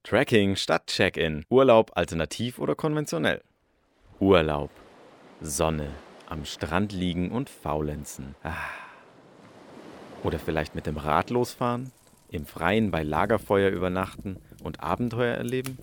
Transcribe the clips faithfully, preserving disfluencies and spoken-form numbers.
Tracking statt Check-in. Urlaub alternativ oder konventionell? Urlaub. Sonne. Am Strand liegen und faulenzen. Ah. Oder vielleicht mit dem Rad losfahren? Im Freien bei Lagerfeuer übernachten und Abenteuer erleben?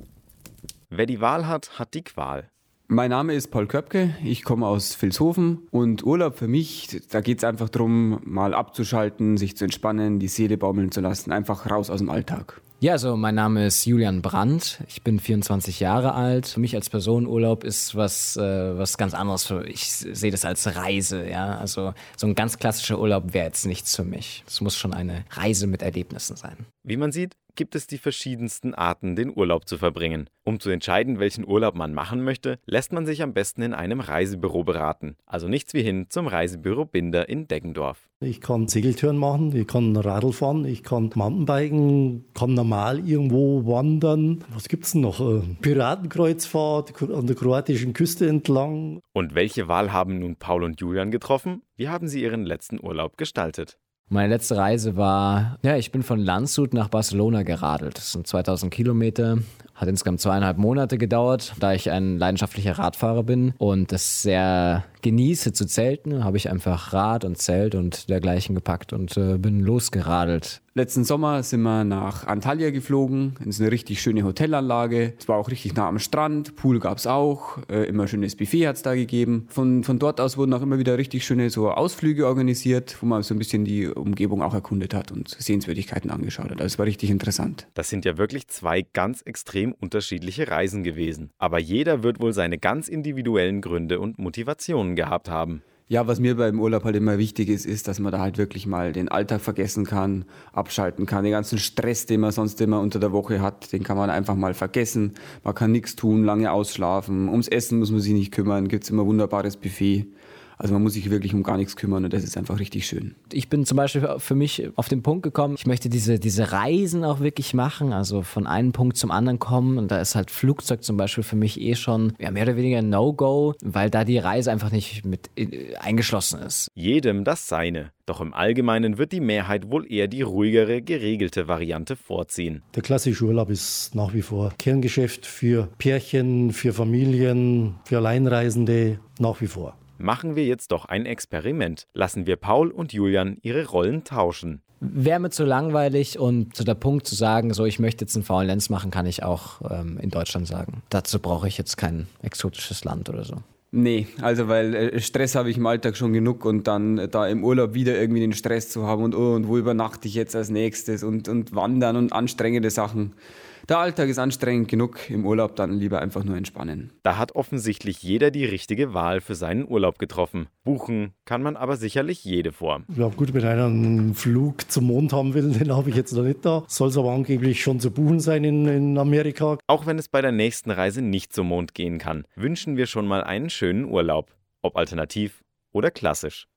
Wer die Wahl hat, hat die Qual. Mein Name ist Paul Köpke, ich komme aus Vilshofen und Urlaub für mich, da geht es einfach darum, mal abzuschalten, sich zu entspannen, die Seele baumeln zu lassen, einfach raus aus dem Alltag. Ja, also mein Name ist Julian Brandt, ich bin vierundzwanzig Jahre alt. Für mich als Person Urlaub ist was, äh, was ganz anderes. Ich sehe das als Reise, ja. Also so ein ganz klassischer Urlaub wäre jetzt nichts für mich. Es muss schon eine Reise mit Erlebnissen sein. Wie man sieht, gibt es die verschiedensten Arten, den Urlaub zu verbringen. Um zu entscheiden, welchen Urlaub man machen möchte, lässt man sich am besten in einem Reisebüro beraten. Also nichts wie hin zum Reisebüro Binder in Deggendorf. Ich kann Segeltouren machen, ich kann Radl fahren, ich kann Mountainbiken, kann normal irgendwo wandern. Was gibt's denn noch? Piratenkreuzfahrt an der kroatischen Küste entlang. Und welche Wahl haben nun Paul und Julian getroffen? Wie haben sie ihren letzten Urlaub gestaltet? Meine letzte Reise war, ja, ich bin von Landshut nach Barcelona geradelt. Das sind zweitausend Kilometer, hat insgesamt zweieinhalb Monate gedauert. Da ich ein leidenschaftlicher Radfahrer bin und das sehr genieße zu zelten, habe ich einfach Rad und Zelt und dergleichen gepackt und äh, bin losgeradelt. Letzten Sommer sind wir nach Antalya geflogen, in so eine richtig schöne Hotelanlage. Es war auch richtig nah am Strand, Pool gab es auch, äh, immer schönes Buffet hat es da gegeben. Von, von dort aus wurden auch immer wieder richtig schöne so Ausflüge organisiert, wo man so ein bisschen die Umgebung auch erkundet hat und Sehenswürdigkeiten angeschaut hat. Also es war richtig interessant. Das sind ja wirklich zwei ganz extrem unterschiedliche Reisen gewesen. Aber jeder wird wohl seine ganz individuellen Gründe und Motivationen gehabt haben. Ja, was mir beim Urlaub halt immer wichtig ist, ist, dass man da halt wirklich mal den Alltag vergessen kann, abschalten kann. Den ganzen Stress, den man sonst immer unter der Woche hat, den kann man einfach mal vergessen. Man kann nichts tun, lange ausschlafen. Ums Essen muss man sich nicht kümmern, gibt es immer wunderbares Buffet. Also man muss sich wirklich um gar nichts kümmern und das ist einfach richtig schön. Ich bin zum Beispiel für mich auf den Punkt gekommen, ich möchte diese, diese Reisen auch wirklich machen, also von einem Punkt zum anderen kommen und da ist halt Flugzeug zum Beispiel für mich eh schon ja, mehr oder weniger ein No-Go, weil da die Reise einfach nicht mit eingeschlossen ist. Jedem das Seine. Doch im Allgemeinen wird die Mehrheit wohl eher die ruhigere, geregelte Variante vorziehen. Der klassische Urlaub ist nach wie vor Kerngeschäft für Pärchen, für Familien, für Alleinreisende, nach wie vor. Machen wir jetzt doch ein Experiment. Lassen wir Paul und Julian ihre Rollen tauschen. Wäre mir zu langweilig und zu der Punkt zu sagen, so ich möchte jetzt einen Faulenz machen, kann ich auch ähm, in Deutschland sagen. Dazu brauche ich jetzt kein exotisches Land oder so. Nee, also weil äh, Stress habe ich im Alltag schon genug und dann äh, da im Urlaub wieder irgendwie den Stress zu haben und oh, und wo übernachte ich jetzt als nächstes und, und wandern und anstrengende Sachen. Der Alltag ist anstrengend genug, im Urlaub dann lieber einfach nur entspannen. Da hat offensichtlich jeder die richtige Wahl für seinen Urlaub getroffen. Buchen kann man aber sicherlich jede Form. Ja gut, wenn einer einen Flug zum Mond haben will, den habe ich jetzt noch nicht da. Soll es aber angeblich schon zu buchen sein in, in Amerika. Auch wenn es bei der nächsten Reise nicht zum Mond gehen kann, wünschen wir schon mal einen schönen Urlaub. Ob alternativ oder klassisch.